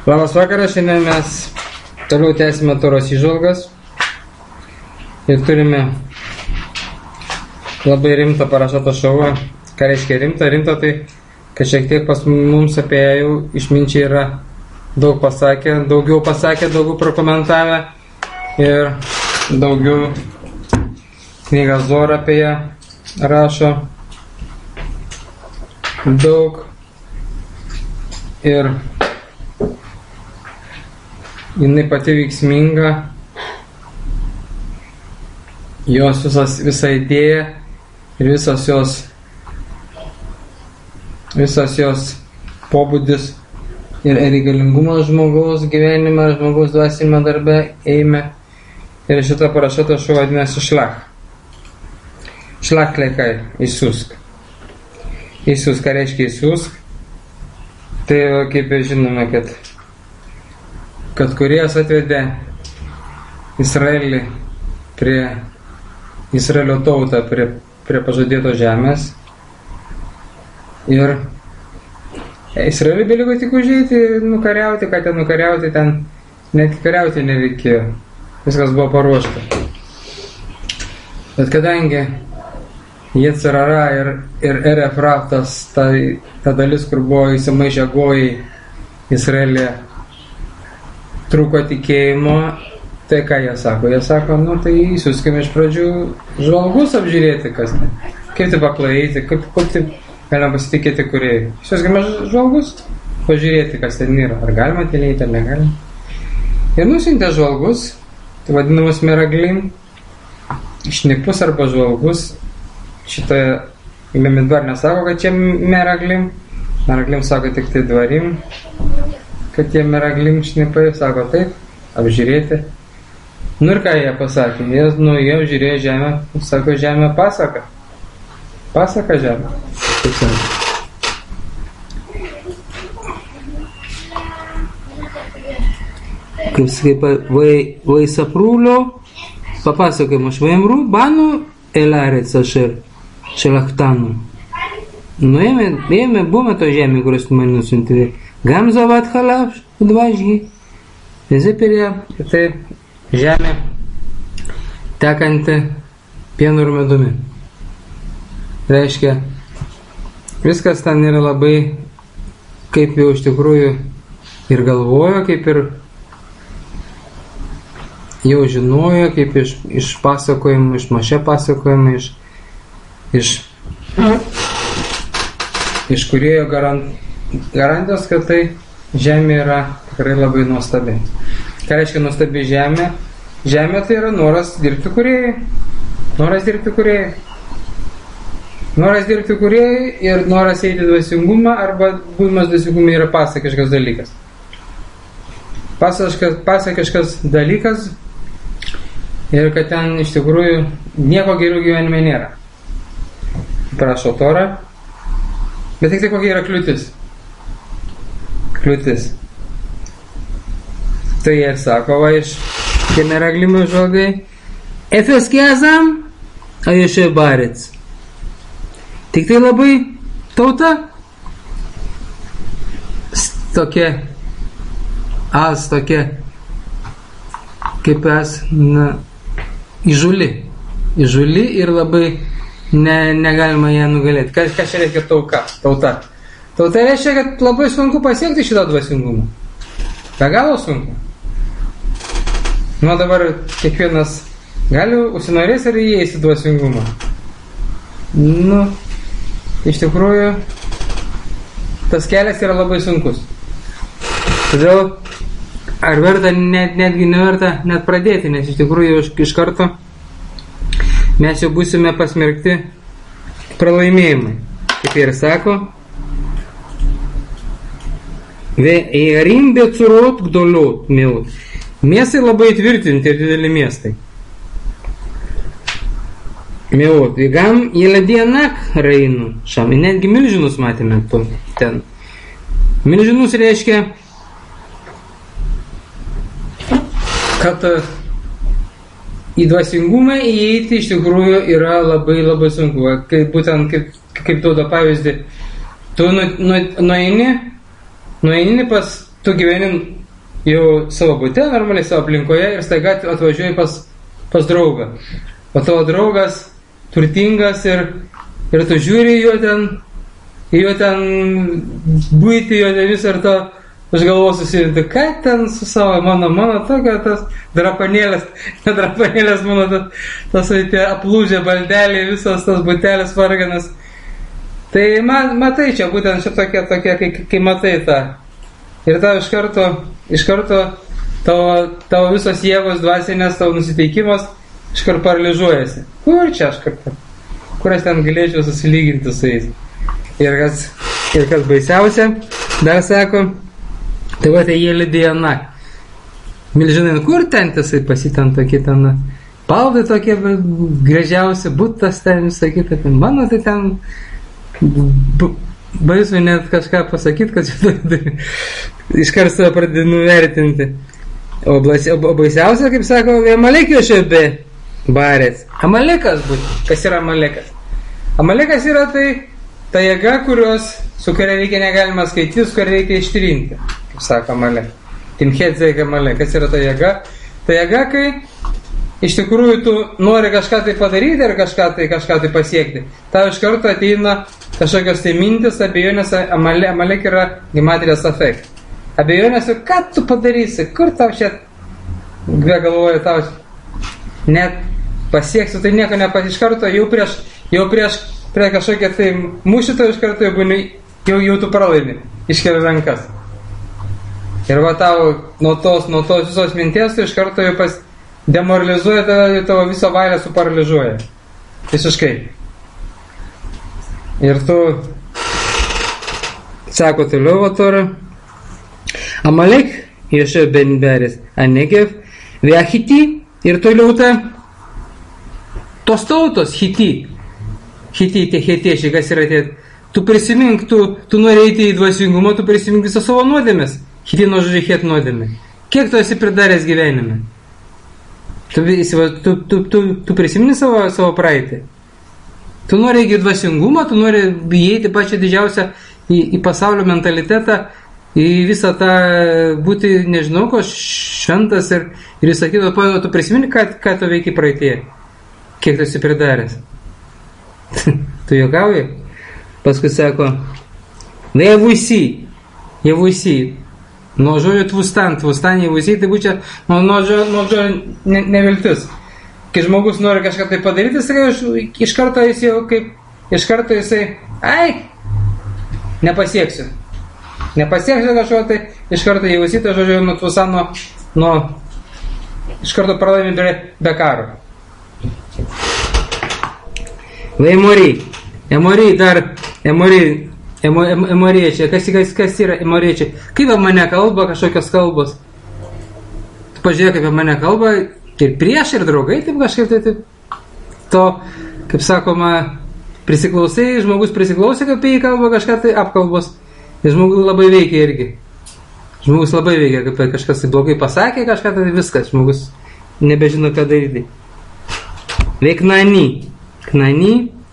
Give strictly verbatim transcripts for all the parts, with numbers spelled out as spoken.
Labas vakaras, šiandien mes toliau tęsime Toros įžvalgas ir turime labai rimtą parašatą šovą. Ką reiškia rimta? Rimta tai, kad šiek tiek pas mums apie ją jau išminčiai yra daug pasakę, daugiau pasakę, daugiau prokomentavę ir daugiau knyga Zor apie ją rašo daug ir jinai pati veiksminga, jos visas, visa idėja ir visas jos visas jos pobūdis ir reikalingumas žmogaus gyvenime, žmogaus dvasinėme darbe, eime. Ir šitą parašatą šuo vadinasi šlach. Šlach leikai, įsiusk. Įsiusk, ką reiškia įsiusk? Tai kaip žinome, kad kad Kūrėjas atvedė Izraelį prie Izraelio tautą, prie, prie pažadėtos žemės. Ir Izraeliui beliko tik užeiti, nukariauti, ką ten nukariauti, ten net kariauti nereikėjo. Viskas buvo paruošta. Bet kadangi Jecerara ir, ir Erefratas, ta, ta dalis, kur buvo įsimaišę gojai Izraelė, trūko tikėjimo, tai ką jie sako? Jie sako, nu tai įsiuskime iš pradžių žvalgus apžiūrėti, kas ten. Kaip tai paklaidyti, kaip, kaip tai galima pasitikėti Kūrėjui. Įsiuskime žvalgus, pažiūrėti, kas ten yra. Ar galima tylėti, ar negalima. Ir nusintė žvalgus, tai vadinamus meraglim, šnipus arba žvalgus. Šitą Lemidbar nesako, kad čia meraglim. Meraglim sako tik tai dvarim. Kad tie meraglim šnipai sako taip, apžiūrėti. Nu ir ką jie pasakė? Jie, nu, jie apžiūrėjo žemę, sako, žemė pasaka. Pasaka žemė. Taip sako. Kaip sakai, vaisaprulo, papasakojama, švaimru, banu, elaret sašer, šelachtanu. Nuėjome, ėjome, buvome to žemė, kurios mane nusiuntė. Gam zavat halav, dvažį. Visi pirė, tai žemė tekanti pienu ir medumi. Reiškia, viskas ten yra labai, kaip jau iš tikrųjų ir galvojo, kaip ir jau žinojo, kaip iš, iš pasakojimų, iš Mošė pasakojimų, iš, iš, iš Kūrėjo garant, garantijos, kad tai žemė yra tikrai labai nuostabi. Ką reiškia nuostabi žemė? Žemė tai yra noras dirbti Kūrėjui. Noras dirbti Kūrėjui. Noras dirbti Kūrėjui ir noras eiti dvasingumą arba buvimas dvasingumai yra pasakiškas dalykas. Pasakiškas, pasakiškas dalykas ir kad ten iš tikrųjų nieko geriau gyvenime nėra. Prašo Torą. Bet tik tai kokia yra kliūtis. Kliūtis. Tai jie sako, va, iš kemeraglimų žvalgai, Efes kiazam, a ješė barets. Tik tai labai tauta, tokia, as tokia, kaip es, na, įžuli. Įžuli ir labai ne, negalima ją nugalėti. Kas, kas čia reiškia tauka, tauta? Tauta reiškia, kad labai sunku pasiekti šitą dvasingumą. Be galo sunku. Nu, dabar kiekvienas gali užsinorės ir įeis į dvasingumą. Nu, iš tikrųjų, tas kelias yra labai sunkus. Todėl, ar verta, net, netgi neverta net pradėti, nes iš tikrųjų iš, iš karto mes jau būsime pasmerkti pralaimėjimai. Kaip ir sako, Ve'erim becurot gdolot meot. Miestai labai tvirtinti ir dideli miestai. Meot. Vegam jeladianak rainu. Šam. Ir netgi milžinus matėme ten. Milžinus reiškia, kad į dvasingumą įeiti iš tikrųjų yra labai labai sunku. Kaip, būtent kaip, kaip duoda pavyzdį, tu nueini, nueini pas, tu gyveni jau savo bute, normaliai savo aplinkoje ir staiga atvažiuoji pas, pas draugą. O tavo draugas turtingas ir, ir tu žiūri jo ten, jo ten buitį, jo ten visą ir to už galvos susirinti, ką ten su savo, mano, mano tokia tas drapanėlės, drapanėlės mano tas, tas tie aplūžę baldeliai, visas tas butelis varganas. Tai man, matai čia, būtent čia tokia, tokia kai, kai matai tą. Ir tau iš karto, iš karto tavo, tavo visos jėgos dvasinės, tavo nusiteikimas iš karto paralyžuojasi. Kur čia aš kartą? Kur aš ten galėčiau susilyginti su jais? Ir kas, ir kas baisiausia, dar sako, tai va, tai jie lydėjo naktį. Milžinai, kur ten tiesai pasitent tokie ten, paldai tokie gražiausi, būtas ten visą kitą, ten mano tai ten b- baisu net kažką pasakyti, kad čia iš karto pradedi nuvertinti. O, blasi, o baisiausia, kaip sako, Amalekio šebe barės. Amalekas būtų. Kas yra Amalekas? Amalekas yra tai ta jėga, kurios, su kuria reikia negalima skaityti, su kuria reikia ištrinti. Kaip sako Amalek. Timchetzek Amalek. Kas yra ta jėga? Ta jėga, kai iš tikrųjų tu nori kažką tai padaryti ir kažką tai, kažką tai pasiekti. Tau iš karto ateina kažkokios tai mintis, abejonės. Amalek, Amalek yra gimatrijas afekt. Abejonės, ką tu padarysi, kur tau čia galvoja tau net pasieksiu, tai nieko nepas iš karto, jau prieš, jau prieš, prie kažkokia tai mūšį, tai iš karto jau, būni, jau, jau tu pralaimi, iškeli rankas. Ir va tau nuo tos, nuo tos visos minties, tai iš karto jau pas demoralizuoja, tavo, tavo visą vailę suparalyžuoja. Visiškai. Ir tu, sako toliau, va tora, Amalek, Ješė ben Beris, Anegev, Veachiti, ir toliau ta, tos tautos, Hiti, Hiti, tie hetiešiai, kas yra tie, tu prisimink, tu, tu nori eiti į dvasingumą, tu prisimink visą savo nuodėmės, Hiti nuo žodžiu het nuodėmė. Kiek tu esi pridaręs gyvenime? Tu, tu, tu, tu, tu prisimini savo, savo praeitį. Tu nori į dvasingumą, tu nori įeiti pačią didžiausią į, į pasaulio mentalitetą, į visą tą būti, nežinau, ko šventas ir, ir visą kitą, tu prisimini, ką, ką tu veiki praeitie, kiek tu esi pridaręs. Tu juokauji? Paskui sako, Jevusi, Jevusi, nuo žodžio tvustan, tvustan Jevusi, tai būčia nuo, nuo žodžio ne, neviltis. Kai žmogus nori kažką tai padaryti, sakai, iš, iš karto jis jau kaip, iš karto jisai, ai, nepasieksiu. Nepasieksiu kažko, tai iš karto Jevusi, tai žodžio nuo tvustan, nuo, nuo, iš karto pralaimi be, be karo. Emori, Emori dar, Emori, Emoriečiai, kas, kas, kas yra Emoriečiai? Kaip apie mane kalba, kažkokios kalbos? Tu pažiūrėk, kaip apie mane kalba, ir prieš, ir draugai, taip kažkaip, tai taip, to, kaip sakoma, prisiklausai, žmogus prisiklausai, kaip apie jį kalba, kažką tai apkalbos, ir žmogus labai veikia irgi. Žmogus labai veikia, kaip kažkas tai blogai pasakė, kažką tai viskas, žmogus nebežino, ką daryti. Veiknani. Knani,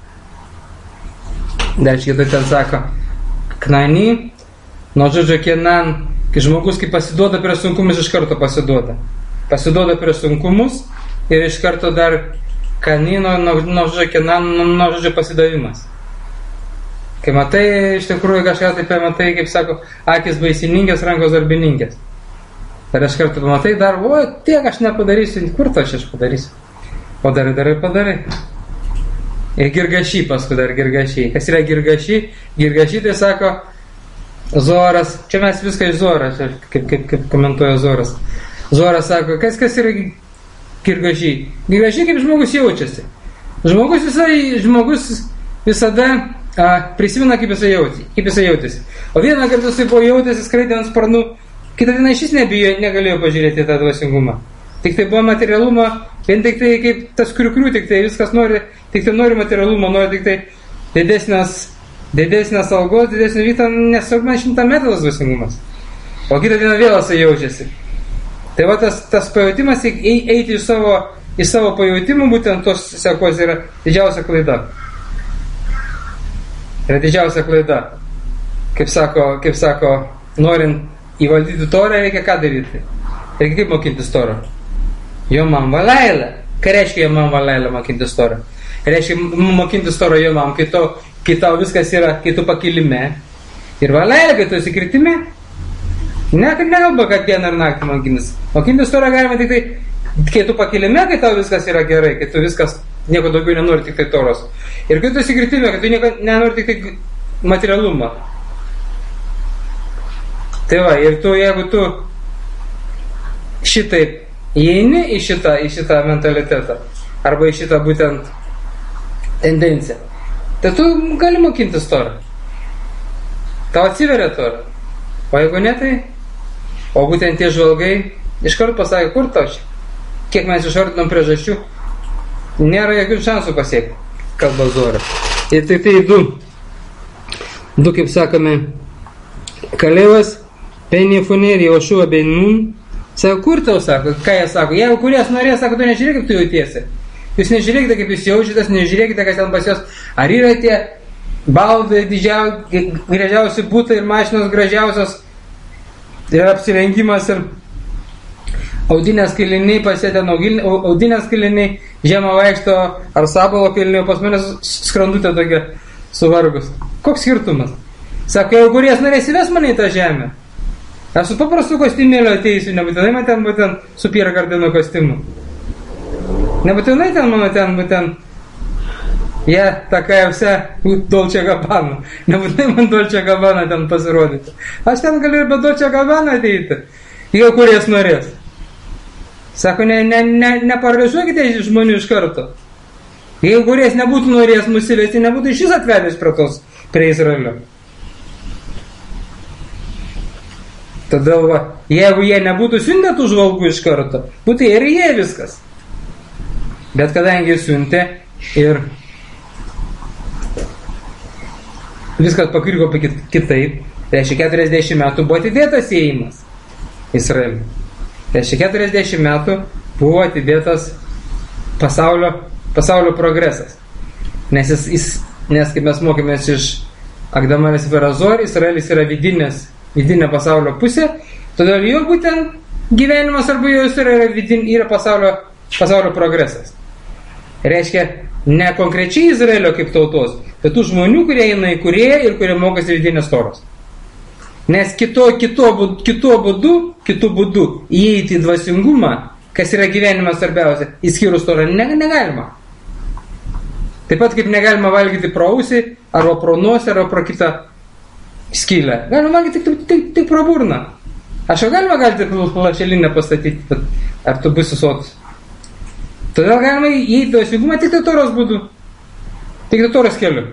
dar šitą ten sako, Knani, nuo žodžio Kenan, kai žmogus, kai pasiduoda prie sunkumus, iš karto pasiduoda. Pasiduoda prie sunkumus ir iš karto dar Kani, nuo, nuo, nuo žodžio Kenan, nuo žodžio pasidavimas. Kai matai, iš tikrųjų kažką taip matai, kaip sako, akis baisininkės, rankos darbininkės. Ir iš karto pamatai dar, o, tiek aš nepadarysiu, kur to aš aš padarysiu. O darai, darai, padarai. Ir Girgaši paskui dar Girgaši. Kas yra Girgaši? Girgaši tai sako Zoras. Čia mes viską iš Zoras, kaip, kaip, kaip komentuoja Zoras. Zoras sako, kas, kas yra Girgaši? Girgaši kaip žmogus jaučiasi. Žmogus, visai, žmogus visada a, prisimena, kaip jisai jauti, kaip jisai jautėsi. O vieną kartą jisai buvo jautėsi, skraidė ant sparnų, kitą dieną šis nebijo, negalėjo pažiūrėti tą dvasingumą. Tik tai buvo materialumo, vien tik tai kaip tas kriukrių, tik tai viskas nori, tik tai nori materialumo, nori tik tai didesnės, didesnės algos, didesnės vytą, nesvarbu man šimtą metrų tas dvasingumas. O kitą dieną vėl jisai jaučiasi. Tai va tas, tas pajautimas, eiti iš savo, iš savo pajautimų, būtent tos sekos yra didžiausia klaida. Yra didžiausia klaida. Kaip sako, kaip sako, norint įvaldyti Torą reikia ką daryti? Reikia kaip mokintis Torą? Jomam valaila. Ką reiškia jomam valaila mokintis Torą? Reiškia mokintis Torą jomam, kai, to, kai tau viskas yra, kai tu pakilime. Ir valaila, kai tu esi kritime. Ne, kad nekalba, kad dieną ar naktį mokintis. Mokintis Torą galima tik tai, kai tu pakilime, kai tau viskas yra gerai, kai tu viskas, nieko daugiau nenori, tik tai Toros. Ir kai tu esi kritime, kai tu nieko nenori, tik tai materialumą. Tai va, ir tu, jeigu tu šitaip įeini į šitą, į šitą mentalitetą, arba į šitą būtent tendenciją, tai tu gali mokintis Torą. Tau atsiveria Torą. O jeigu ne, tai, o būtent tie žvalgai iškart pasakė, kur tau čia? Kiek mes išvardinom priežasčių, nėra jokių šansų pasiekti, kalba Zora. Ir tai tai du, du, kaip sakome, Kalevas, Penjefuneri, Jošua bei Nun, sako, kur tau sako, ką jie sako, jeigu kurias norės, sako, tu nežiūrėk, kaip tu jautiesi. Jūs nežiūrėkite, kaip jūs jaučiatės, nežiūrėkite, kas ten pas jos, ar yra tie baldai, didžiausi, gražiausi būtai ir mašinos gražiausios, ir apsirengimas, ir audinės kailiniai, pasėtė audinės kailiniai, žiemą vaikšto, ar sabalo kailiniai, pas mane skrandutė tokia suvargus. Koks skirtumas? Sako, jeigu kuries norės įves mane į tą žemę, aš su paprastu kostiumėliu ateisiu, nebūtinai man ten būtent su Pierre Cardino kostiumu. Nebūtinai ten mano ten būtent jie ja, такая вся Dolce Gabbana. Nebūtinai man Dolce Gabbana ten pasirodyti. Aš ten galiu ir be Dolce Gabbana ateiti, jeigu kuries norės. Sako, ne, ne, ne, neparvežuokite žmonių iš karto. Jeigu kuries nebūtų norės nusivesti, nebūtų šis atvedęs prie tos, prie Izraelio. Todėl, va, jeigu jie nebūtų siuntę tų žvalgų iš karto, būtų ir jie viskas. Bet kadangi siuntė ir viskas pakirko kitaip, reiškia keturiasdešimt metų buvo atidėtas įėjimas Izraeliui. Reiškia keturiasdešimt metų buvo atidėtas pasaulio, pasaulio progresas. Nes, jis, jis, nes kaip mes mokėmės iš Agdamarės Verazor, Izraelis yra vidinės, vidinė pasaulio pusė, todėl jo būtent gyvenimas arba jo yra, vidin, yra pasaulio, pasaulio progresas. Reiškia, ne konkrečiai Izraelio kaip tautos, bet tų žmonių, kurie eina į kūrėją ir kurie mokosi vidinės Toros. Nes kito, kito, kito būdu, kitų būdų įeiti į dvasingumą, kas yra gyvenimas svarbiausia, įskyrus Torą, ne, negalima. Taip pat kaip negalima valgyti pro ausį, arba pro nosį, arba pro kitą skylę. Galima valgyti tik, tik, tik pro burną. Aš jau galima galite lašelinę pastatyti, bet ar tu būsi sotus. Todėl galima įeiti dvasingumą tik tai Toros būdu. Tik tai Toros keliu.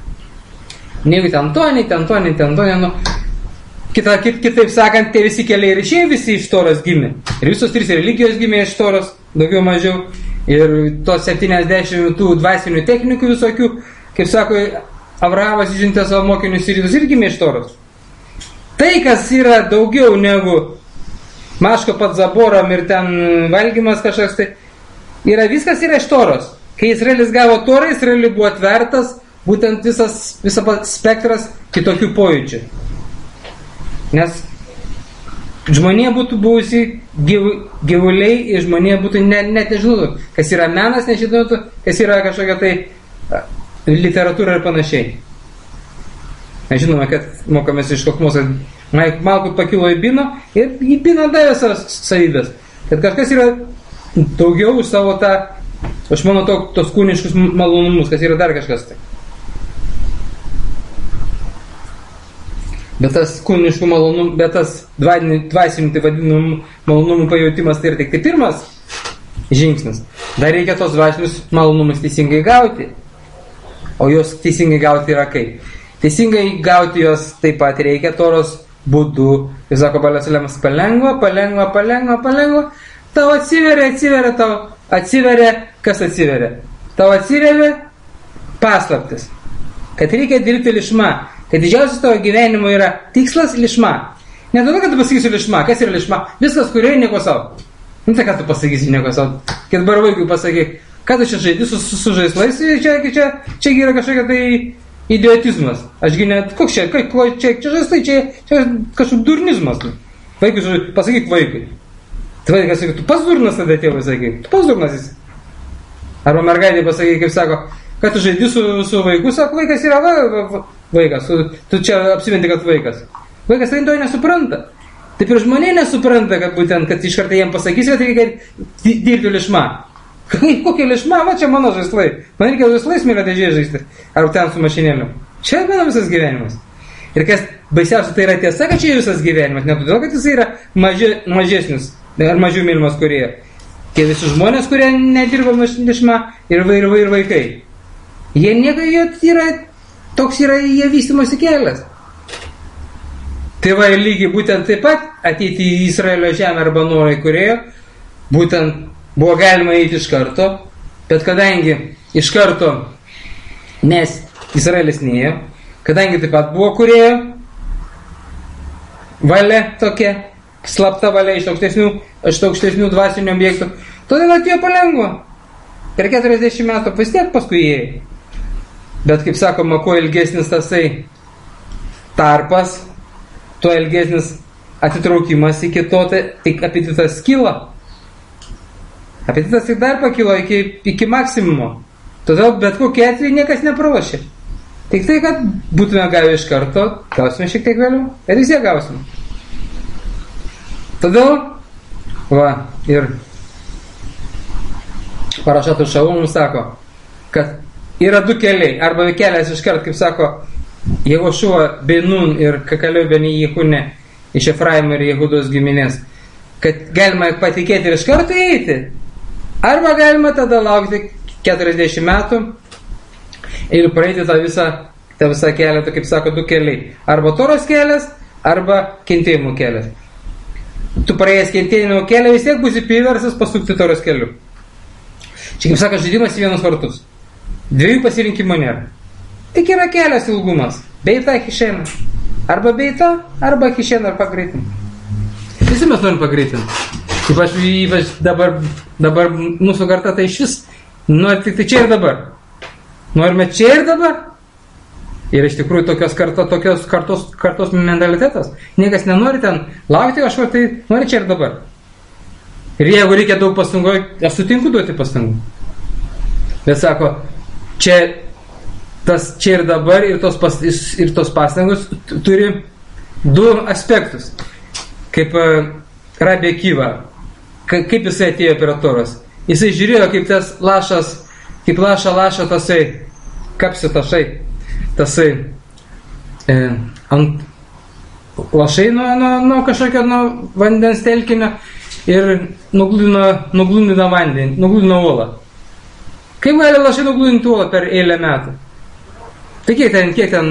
Ne ten to, ne ten to, ne ten to, ne nu. Kita, kit, kitaip sakant, tie visi keliai ir išėjo visi iš Toros gimė. Ir visos trys religijos gimė iš Toros, daugiau mažiau. Ir tos septyniasdešimt tų dvasinių technikų visokių, kaip sako, Avramas išsiuntė savo mokinius į rytus ir gimė iš Toros. Tai, kas yra daugiau negu Maško pat zaboram ir ten valgymas kažkas, tai yra viskas yra iš Toros. Kai Izraelis gavo Torą, Izraeliui buvo atvertas būtent visas, visas spektras kitokių pojūčių. Nes žmonė būtų buvusi gyv, gyvuliai ir žmonė būtų ne, net nežinotų, kas yra menas, nežinotų, kas yra kažkokia tai literatūra ir panašiai. Mes žinome, kad mokomės iš kokmos, Malkut pakilo į Bino ir į Bino davė savas savybės. Kad kažkas yra daugiau už savo tą, aš manau, to, tos kūniškus malonumus, kas yra dar kažkas tai. Bet tas kūniškų malonumų, bet tas dvasinių, tai vadinamų malonumų pajautimas, tai yra tik tai pirmas žingsnis. Dar reikia tos dvasinius malonumus teisingai gauti. O jos teisingai gauti yra kaip? Teisingai gauti jos taip pat reikia Toros būdu. Jis sako, Balesalemas, palengva, palengva, palengva, palengva. Tau atsiveria, atsiveria, tau atsiveria, kas atsiveria? Tau atsiveria paslaptis. Kad reikia dirbti lišma. Kad didžiausias tavo gyvenimo yra tikslas lišma. Ne tada, kad tu pasakysi lišma. Kas yra lišma? Viskas, kurioje nieko savo. Nu tai ką tu pasakysi nieko savo? Kad bar vaikui pasakyk, ką tu čia žaidi su, su, su žaislais, čia, čia, čia yra kažkokia tai idiotizmas. Ašgi net, koks čia, ko, čia, čia žaislai, čia, čia kažkoks durnizmas. Vaikui, žodžiu, pasakyk vaikui. Tai vaikas sakyk, tu pats durnas tada tėvui sakyk, tu pats durnas jis. Arba mergaitė pasakyk, kaip sako, kad tu žaidi su, su vaiku, sako, vaikas yra va, va, vaikas, tu, tu čia apsimenti, kad vaikas. Vaikas tai to nesupranta. Taip ir žmonė nesupranta, kad būtent, kad iš karto jiem pasakys, kad reikia dirbti lišma. Kokia lišma, va čia mano žaislai. Man reikia žaislais mėlė dėžė žaisti. Ar ten su mašinėliu. Čia mano visas gyvenimas. Ir kas baisiausia, tai yra tiesa, kad čia visas gyvenimas. Ne todėl, kad jis yra maži, mažesnis ar mažiau mylimas kūrėja. Tie visi žmonės, kurie nedirba lišma ir, ir, ir vaikai. Jie nieko, jie yra, toks yra jie vystimosi kelias. Tėvai lygiai būtent taip pat ateiti į Izraelio žemę arba nuorai kūrėjo, būtent buvo galima eiti iš karto, bet kadangi iš karto, nes Izraelis neėjo, kadangi taip pat buvo kūrėjo, valia tokia, slapta valia iš aukštesnių, iš aukštesnių dvasinių objektų, todėl atėjo palengva. Per keturiasdešimt metų vis tiek paskui ėjo. Bet kaip sakoma, kuo ilgesnis tasai tarpas, tuo ilgesnis atitraukimas iki to, tai apetitas kyla. Apetitas tik dar pakilo iki, iki maksimumo. Todėl bet kokie atveju niekas nepralošė. Tik tai, kad būtume gavę iš karto, gausime šiek tiek vėliau, ir vis tiek gausime. Todėl, va, ir Parašatų Šaul mums sako, kad yra du keliai, arba kelias iš kart, kaip sako, Jehošua bei Nun ir Kakalio ben Jehune iš Efraimo ir Jehudos giminės, kad galima patikėti ir iš karto eiti, arba galima tada laukti keturiasdešimt metų ir praeiti tą visą, tą visą kelią, tai kaip sako, du keliai, arba Toros kelias, arba kentėjimo kelias. Tu praėjęs kentėjimo kelią, vis tiek būsi priversas pasukti Toros keliu. Čia, kaip sako, žaidimas į vienus vartus. Dviejų pasirinkimų nėra. Tik yra kelias ilgumas. Beita, Hišena. Arba beita, arba Hišena, arba greitin. Visi mes norim pagreitinti. Ypač, ypač dabar, dabar mūsų karta tai iš vis nori tik tai čia ir dabar. Norime čia ir dabar. Ir iš tikrųjų tokios, karta, tokios kartos, kartos mentalitetas. Niekas nenori ten laukti kažko, tai nori čia ir dabar. Ir jeigu reikia daug pastangų, aš sutinku duoti pastangų. Bet sako, čia tas čia ir dabar ir tos, pas, ir tos pastangos turi du aspektus. Kaip uh, Rabbi Akiva, ka, kaip jisai atėjo prie Toros. Jisai žiūrėjo, kaip tas lašas, kaip laša laša tasai, kapsi tašai, tasai e, ant lašai nuo, nuo, nuo kažkokio nuo vandens telkinio ir nuglūdino, nuglūdino vandenį, nuglūdino uolą. Kaip gali lašai nuglūdinti uolą per eilę metų? Tai kiek ten, kiek ten,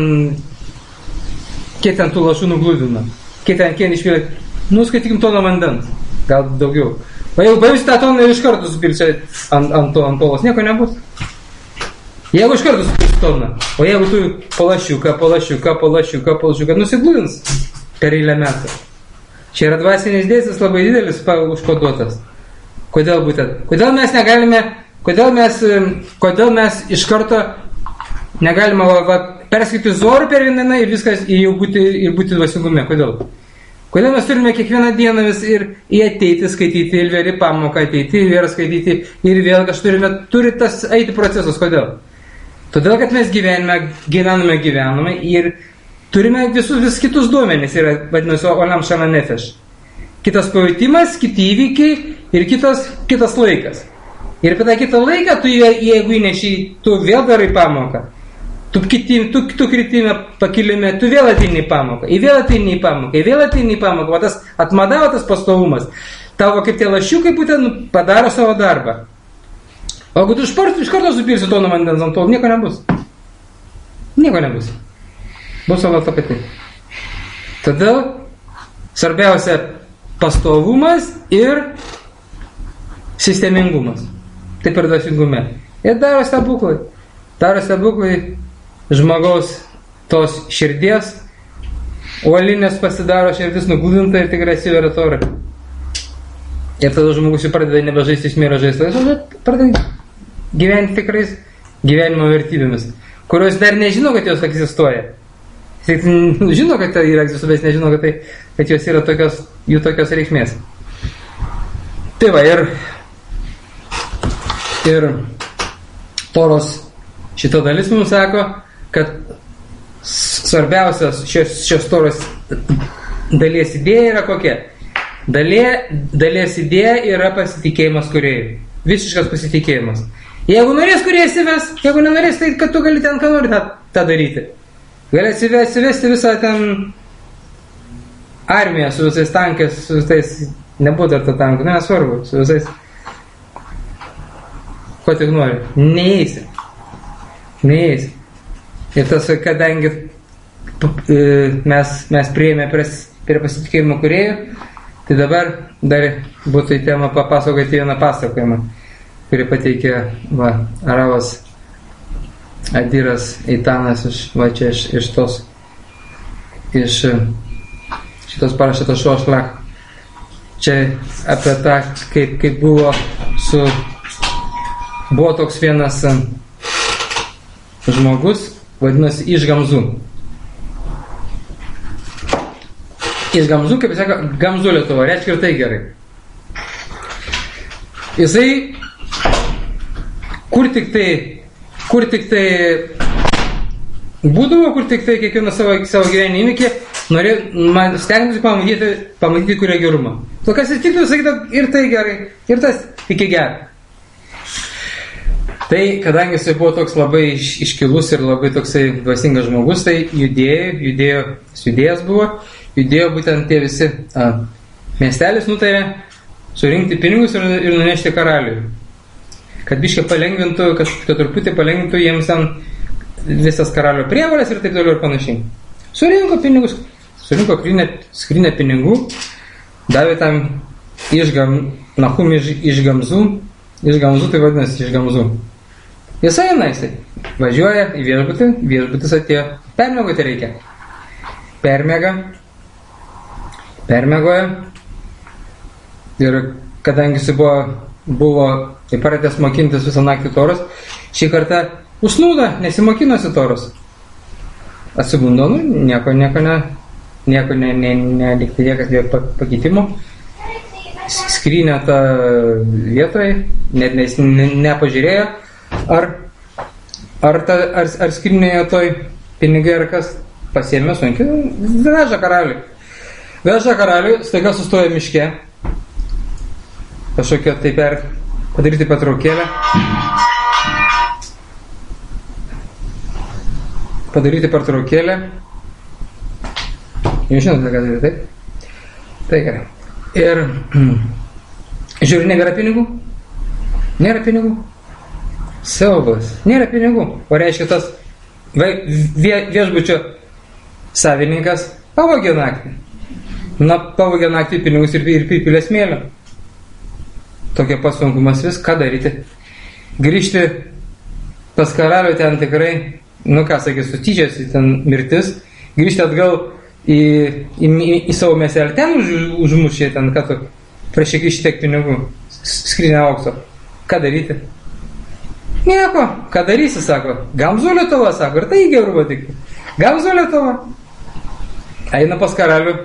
kiek ten tų lašų nuglūdino? Kiek ten, kiek išpilė? Nuskaitykim toną vandens, gal daugiau. O jeigu paimsi tą toną ir iš karto supilsi ant, ant, to, ant olos, nieko nebus. Jeigu iš karto supilsi toną, o jeigu tu palašiuką, palašiuką, palašiuką, palašiuką, nusiglūdins per eilę metų. Čia yra dvasinis dėsnis labai didelis užkoduotas. Kodėl būtent? Kodėl mes negalime, kodėl mes, kodėl mes iš karto negalime va, va, perskaityti zorų per vieną ir viskas ir būti, ir būti dvasingume? Kodėl? Kodėl mes turime kiekvieną dieną vis ir į ateiti skaityti, ir vėl į pamoką ateiti, ir vėl skaityti, ir vėl kažkur turime, turi tas eiti procesas. Kodėl? Todėl, kad mes gyvenime, gyvename, gyvename ir turime visus vis kitus duomenys, yra vadinasi olam šana nefeš. Kitas pajutimas, kiti įvykiai ir kitas, kitas laikas. Ir apie tą kitą laiką, tu, jeigu įneši, tu vėl darai pamoką. Tu, kitim, tu, tu kritime pakilime, tu vėl ateini į pamoką, į vėl ateini į pamoką, į vėl ateini į pamoką. O tas atmadavo, tas pastovumas. Tavo kaip tie lašiukai būtent padaro savo darbą. O jeigu tu iš, part, iš karto supilsi toną vandens ant to, nieko nebus. Nieko nebus. Bus savo ta pati. Todėl svarbiausia pastovumas ir sistemingumas. Taip ir dvasingume. Ir daro stebuklai. Daro stebuklai žmogaus tos širdies, uolinės pasidaro širdis nugludinta ir tikrai atsiveria Tora. Ir tada žmogus jau pradeda nebežaisti smėlio žaislais, bet pradeda gyventi tikrais gyvenimo vertybėmis, kurios dar nežino, kad jos egzistuoja. Jis žino, kad tai yra egzistuoja, bet nežino, kad, tai, kad jos yra tokios jų tokios reikšmės. Tai va, ir, ir Toros šita dalis mums sako, kad svarbiausias šios, šios Toros dalies idėja yra kokia? Dalie, dalies idėja yra pasitikėjimas kūrėjui. Visiškas pasitikėjimas. Jeigu norės kūrėjas įves, jeigu nenorės, tai kad tu gali ten ką nori tą, tą daryti. Gali atsivesti visą ten armiją su visais tankais, su visais, nebūtų ar to tankų, nesvarbu, su visais, ko tik nori. Neįsi. Neįsi. Ir tas, kadangi mes, mes priėjome prie, prie pasitikėjimo kūrėjų, tai dabar dar būtų į temą papasakoti vieną pasakojimą, kurį pateikė va, Aravas Adiras Eitanas iš, va, čia iš, iš tos iš šitos parašytos šošlach. Čia apie tą, kaip, kaip buvo su buvo toks vienas žmogus, vadinasi iš Gamzų. Iš Gamzų, kaip jis sako, Gamzų Lietuva, reiškia ir tai gerai. Jisai kur tik tai kur tik tai būdavo, kur tik tai kiekvieną savo, savo gyvenį įvykį, norėjo stengtis pamatyti, pamatyti kurio gerumą. To kas atsitiktų, sakytų, ir tai gerai, ir tas iki gerai. Tai, kadangi jisai buvo toks labai iškilus ir labai toksai dvasingas žmogus, tai judėjo, judėjo, judėjęs buvo, judėjo būtent tie visi a, miestelis nutarė surinkti pinigus ir, ir nunešti karaliui. Kad biškai palengvintų, kad, kad truputį palengvintų jiems ten visas karalio prievolės ir taip toliau ir panašiai. Surinko pinigus, surinko skrinę, skrinę pinigų, davė tam iš gam, Nahum iš, iš Gamzų, iš Gamzų tai vadinasi iš Gamzų. Jis eina, jisai važiuoja į viešbutį, viešbutis atėjo, permiegoti reikia. Permiega, permiegoja ir kadangi jis buvo, buvo įpratęs mokintis visą naktį Toros, šį kartą užsnūdo, nesimokinosi Toros. Atsibundo, nu, nieko, nieko, ne, nieko ne, ne, ne, likti niekas dėl pakeitimo. Skrynė tą vietoje, net ne, ne, nepažiūrėjo, ar, ar, ta, ar, ar skrynėje toj pinigai ar kas pasiėmė sunkiai, veža karaliui. Veža karaliui, staiga sustoja miške, kažkokia tai per, padaryti patraukėlę, padaryti patraukėlę, jūs žinote, ką daryti, taip? Tai gerai. Ir žiūri, nebėra pinigų? Nėra pinigų? Siaubas, nėra pinigų. O reiškia tas viešbučio savininkas pavogė naktį. Na, pavogė naktį pinigus ir, ir pripylė smėlio. Tokia pasunkumas vis, ką daryti? Grįžti pas karalių ten tikrai, nu ką sakysiu, tyčiasi ten mirtis, grįžti atgal į, į, į, į savo miestelį, ten už, užmušė ten, kad tu prašyk tiek pinigų, skrinę aukso. Ką daryti? Nieko, ką darysi, sako, Gamzų Lietuva, sako, ir tai gerų tik. Gamzų Lietuva. Eina pas karalių.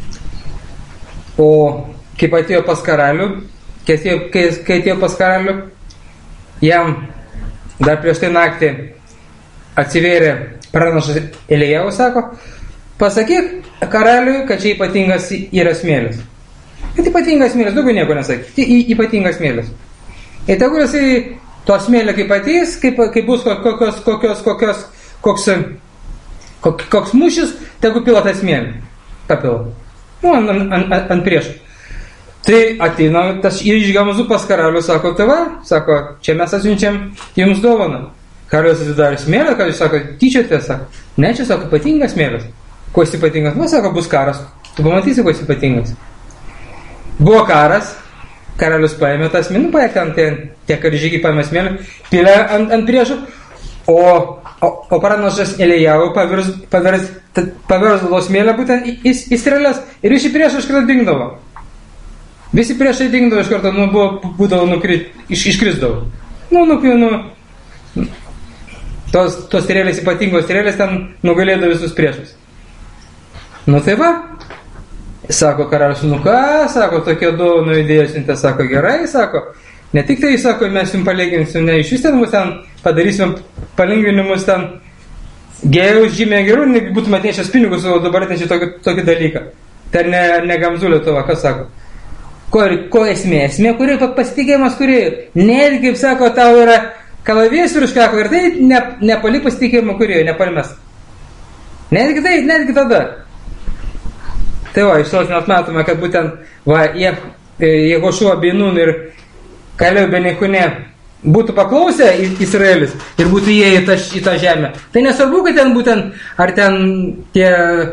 O kaip atėjo pas karalių, kai atėjo, kai, kai atėjo pas karalių, jam dar prieš tai naktį atsivėrė pranašas Elijau, sako, pasakyk karaliui, kad čia ypatingas yra smėlis. Kad ypatingas smėlis, daugiau nieko nesakyk. Ypatingas smėlis. Ir tegu jisai to smėlio kaip ateis, kaip, kaip bus kokios, kokios, kokios, koks, koks, koks mūšis, tegu pila tą smėlį. Papila. Nu, ant, ant, ant, ant priešų. Tai ateina tas iš Gamzų pas karalių, sako, tai va, sako, čia mes atsiunčiam jums dovaną. Karalius atidarė smėlio, kad jūs sako, tyčiotės, sako. Ne, čia sako, ypatingas smėlis. Kuo jis ypatingas? Nu, sako, bus karas. Tu pamatysi, kuo jis ypatingas. Buvo karas, karalius paėmė tą smėlį, nu, paėk ten tie, tie karžygiai paėmė smėlį, pilė ant, ant priešų, o, o, o pranašas Elijau pavirs, pavirs, pavirsdavo smėlę būtent į, į, į strėlės ir visi priešai iš karto dingdavo. Visi priešai dingdavo iš karto, nu, buvo, būdavo nukrit, iš, iškrisdavo. Nu, nu, nu, tos, tos strėlės, ypatingos strėlės ten nugalėdavo visus priešus. Nu, tai va, sako karalius, nu ką, sako, tokie du nuėdėjusinte, sako, gerai, sako, ne tik tai, sako, mes jums palyginsim, ne iš vis ten mus ten padarysim palengvinimus ten geriau, žymiai geriau, negi būtume atnešęs pinigus, o dabar atnešė tokį, tokį dalyką. Tai ne, ne gamzu Lietuva, kas sako? Ko, ko esmė? Esmė, kuri pasitikėjimas, kuri, netgi, kaip sako, tau yra kalavijas virš kako, ir tai ne, nepalik pasitikėjimo, kurioje nepalmes. Netgi tai, netgi tada. Tai va, iš tos mes matome, kad būtent, va, jie, Jehošua bei Nun ir Kaleb ben Jefune būtų paklausę Izraelis ir būtų jie į tą, į tą žemę. Tai nesvarbu, kad ten būtent, ar ten tie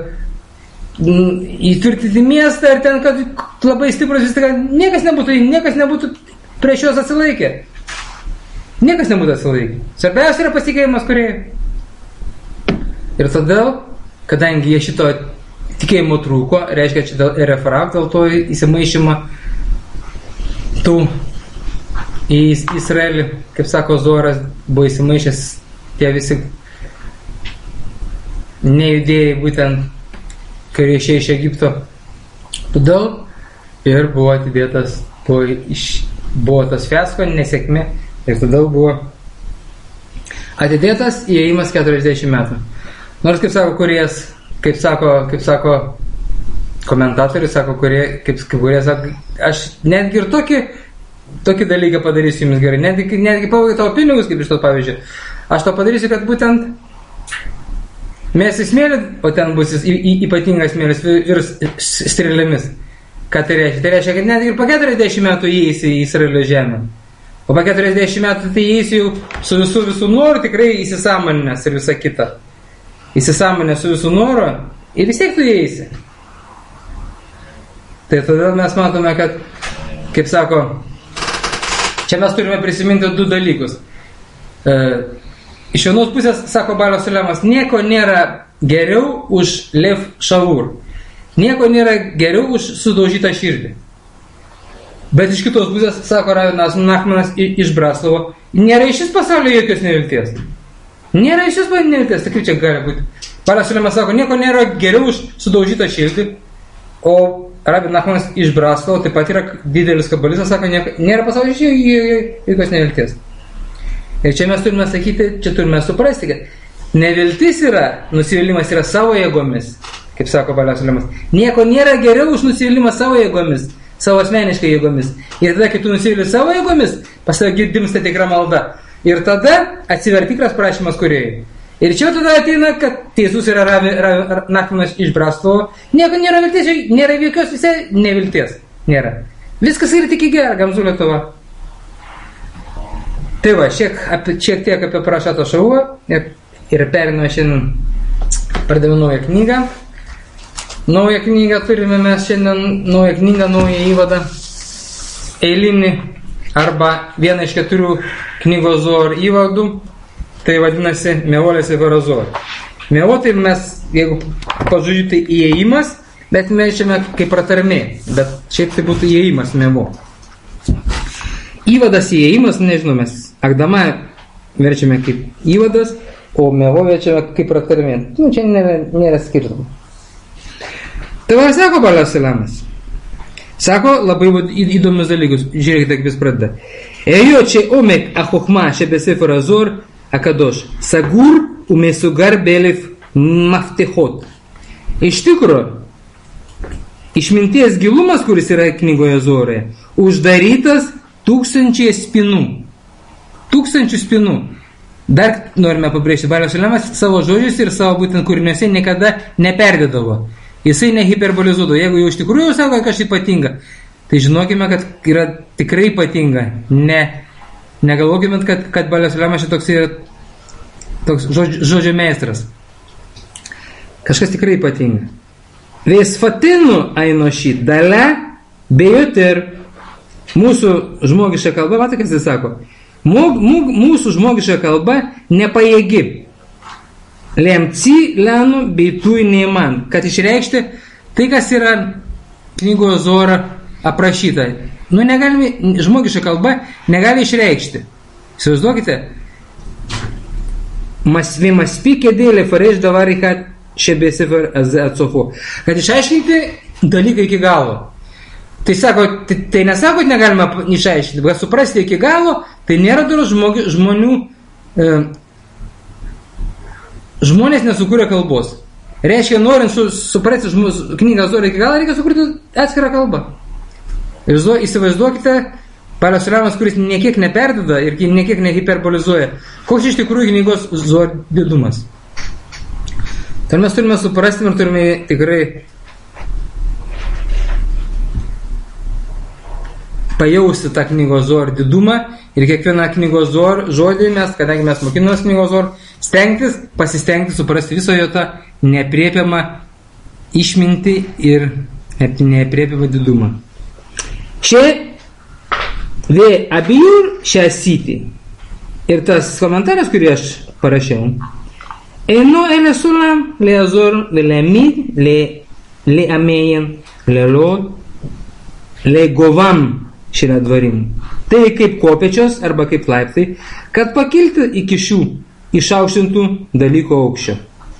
įtvirtinti miestą, ar ten, kad labai stiprus vis tik, niekas nebūtų, niekas nebūtų prieš juos atsilaikę. Niekas nebūtų atsilaikę. Svarbiausia yra pasitikėjimas, kurie. Ir todėl, kadangi jie šito tikėjimo trūko, reiškia, čia dėl Erefrat, dėl to įsimaišymą tų į Izraelį, kaip sako Zoras, buvo įsimaišęs tie visi nejudėjai, būtent, kurie išėjo iš Egipto. Todėl ir buvo atidėtas, buvo, iš, buvo tas fiasko, nesėkmė, ir todėl buvo atidėtas įėjimas keturiasdešimt metų. Nors, kaip sako, kurijas, kaip sako, kaip sako komentatoriai, sako, kurie, kaip, kaip kurie sako, aš netgi ir tokį, tokį dalyką padarysiu jums gerai, netgi, netgi pavogė tavo pinigus, kaip iš to pavyzdžio. Aš to padarysiu, kad būtent mes į smėlį, o ten bus į, į, ypatingas smėlis virs strėlėmis. Ką tai reiškia? Tai reiškia, kad netgi ir po keturiasdešimt metų įeisi į Izraelio žemę. O po keturiasdešimt metų tai įeisi jau su visų visų noru, tikrai įsisąmoninęs ir visa kita. Įsisąmoninęs su visų noru ir vis tiek tu įeisi. Tai todėl mes matome, kad, kaip sako, čia mes turime prisiminti du dalykus. E, Iš vienos pusės, sako Balio Sulemas, nieko nėra geriau už Lev Šavur. Nieko nėra geriau už sudaužytą širdį. Bet iš kitos pusės, sako Ravinas Nachmanas iš Braslovo, nėra iš šis pasaulio jokios nevilties. Nėra iš šis pasaulio nevilties, tai kaip čia gali būti. Balio Sulemas sako, nieko nėra geriau už sudaužytą širdį, o Ravinas Nachmanas iš Braslovo taip pat yra didelis kabalistas, sako, nėra pasaulio jokios nevilties. Ir čia mes turime sakyti, čia turime suprasti, kad neviltis yra, nusivylimas yra savo jėgomis, kaip sako Balio Sulemas. Nieko nėra geriau už nusivylimą savo jėgomis, savo asmeniškai jėgomis. Ir tada, kai tu nusivyli savo jėgomis, pas tave gimsta tikra malda. Ir tada atsiver tikras prašymas kūrėjai. Ir čia tada ateina, kad teisus yra Ravi, Ravi, Nachmanas iš Brastovo. Nieko nėra vilties, nėra jokios visai nevilties. Nėra. Viskas yra tik į gerą, gamzu Lietuva. Tai va, šiek, apie, šiek tiek apie Parašato Šauą ir, ir perinu šiandien, pradėjome naują knygą. Naują knygą turime mes šiandien, naują knygą, naują įvadą, eilinį arba vieną iš keturių knygos Zohar įvadų, tai vadinasi Mevolės ir Zohar. Mevo tai mes, jeigu pažodžiu, tai įėjimas, bet mes šiame kaip pratarmė, bet šiaip tai būtų įėjimas Mevo. Įvadas įėjimas, nežinau, mes Agdama verčiame kaip įvadas, o Mevo verčiame kaip pratarmė. Nu, čia nėra, nėra skirtumų. Tai va, sako Balio Sulemas. Sako labai įdomius dalykus. Žiūrėkite, kaip jis pradeda. Ejo čia omek achochma šebesefer Azor akadosh. Sagur umesugar belif maftechot. Iš tikro, išminties gilumas, kuris yra knygoje Zohare, uždarytas tūkstančiai spinų. Tūkstančių spinų. Dar norime pabrėžti, Balio Sulemas savo žodžius ir savo būtent kūriniuose niekada neperdėdavo. Jisai nehiperbolizuodavo. Jeigu jau iš tikrųjų sako kažkaip ypatinga, tai žinokime, kad yra tikrai ypatinga. Ne, negalvokime, kad, kad Balio Sulemas šitoks yra toks žodžio, žodžio meistras. Kažkas tikrai ypatinga. Vesfatinu ainošit dalia bejoter. Mūsų žmogiška kalba, matai, kas jis sako? Mūsų žmogiška kalba nepajėgi. Lemci lenu beitui neįman. Kad išreikšti tai, kas yra knygoje Zohar aprašyta. Nu, negalime, žmogiška kalba negali išreikšti. Įsivaizduokite. Maspi kėdėlė fareš davar kad šebesefer atsofo. Kad išaiškinti dalyką iki galo. Tai sako, tai, tai nesako, kad negalima išaiškinti, bet suprasti iki galo, tai nėra dar žmogi, žmonių, e, žmonės nesukūrė kalbos. Reiškia, norint su, suprasti žmus, knygą Zorą iki galo, reikia sukurti atskirą kalbą. Ir zo, įsivaizduokite, Palio Saliamas, kuris niekiek neperdeda ir niekiek nehiperbolizuoja. Koks iš tikrųjų knygos Zorų didumas? Tai mes turime suprasti ir turime tikrai pajausti tą knygos Zorų didumą ir kiekvieną knygos Zorų žodį mes, kadangi mes mokinomės knygos Zorų, stengtis, pasistengti suprasti viso jo tą neapriepiamą išmintį ir neapriepiamą didumą. Čia vė abijur šią sitį ir tas komentaras, kurį aš parašiau, אינו אלא סולם לעזור ולהעמיד לעמיין ללא לגובם של הדברים. Tai kaip kopėčios arba kaip laiptai, kad pakilti iki šių išaukštintų dalykų aukščio.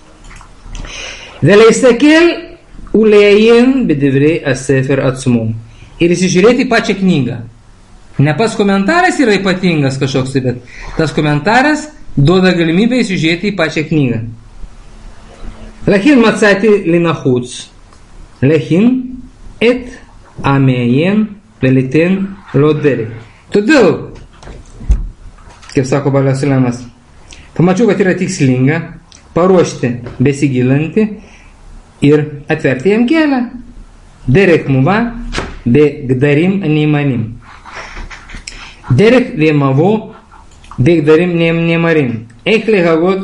ולהסתכל ולעיין בדברי הספר עצמו. Ir įsižiūrėti pačią knygą. Ne pats komentaras yra ypatingas kažkoks, bet tas komentaras duoda galimybę įsižiūrėti į pačią knygą. לכן מצאתי לנחוץ להכין את המעיין וליתן לו דרך. Todėl, kaip sako Palio Saliamas, pamačiau, kad yra tikslinga paruošti besigilantį ir atverti jam kelią. דרך מובא בגדרים הנאמנים. דרך ומבוא בגדרים נאמרים. איך להגות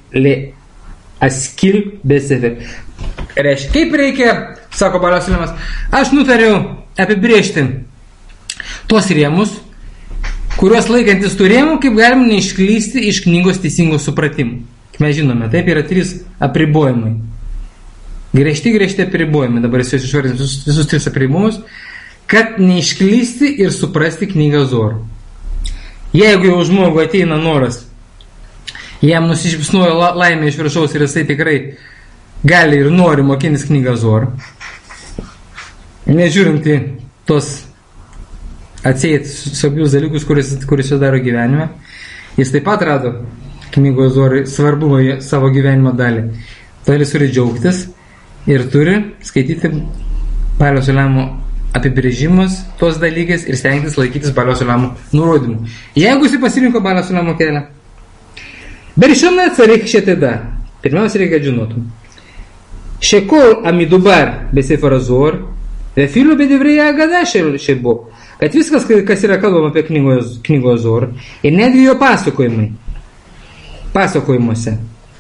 ולהשכיל בספר. Reiškia, kaip reikia, sako Palio Saliamas, aš nutariau apibrėžti tuos rėmus, kuriuos laikantis tų rėmų, kaip galima neišklysti iš knygos teisingo supratimo. Mes žinome, taip yra trys apribojimai. Griežti, griežti apribojimai. Dabar jūs išvardinti visus, visus tris apribojimus, kad neišklysti ir suprasti knygą Zorų. Jeigu jau žmogui ateina noras, jam nusišypsnojo la, laimė iš viršaus ir jisai tikrai gali ir nori mokintis knygą Zorų, nežiūrint į tos atseit svarbius dalykus, kuris, kuris jis daro gyvenime, jis taip pat rado knygos Zorų svarbumą savo gyvenimo dalį. Todėl jis turi džiaugtis ir turi skaityti Palio Saliamo apibrėžimus tos dalykais ir stengtis laikytis Palio Saliamo nurodymų. Jeigu jis pasirinko Palio Saliamo kelią, בראשונה צריך שתדע, pirmiausia reikia žinotų, שכל המדובר בספר הזוהר, ואפילו בדברי ההגדה שבו, kad viskas, kas yra kalbama apie knygos, knygos Zorų, ir netgi jo pasakojimai, pasakojimuose,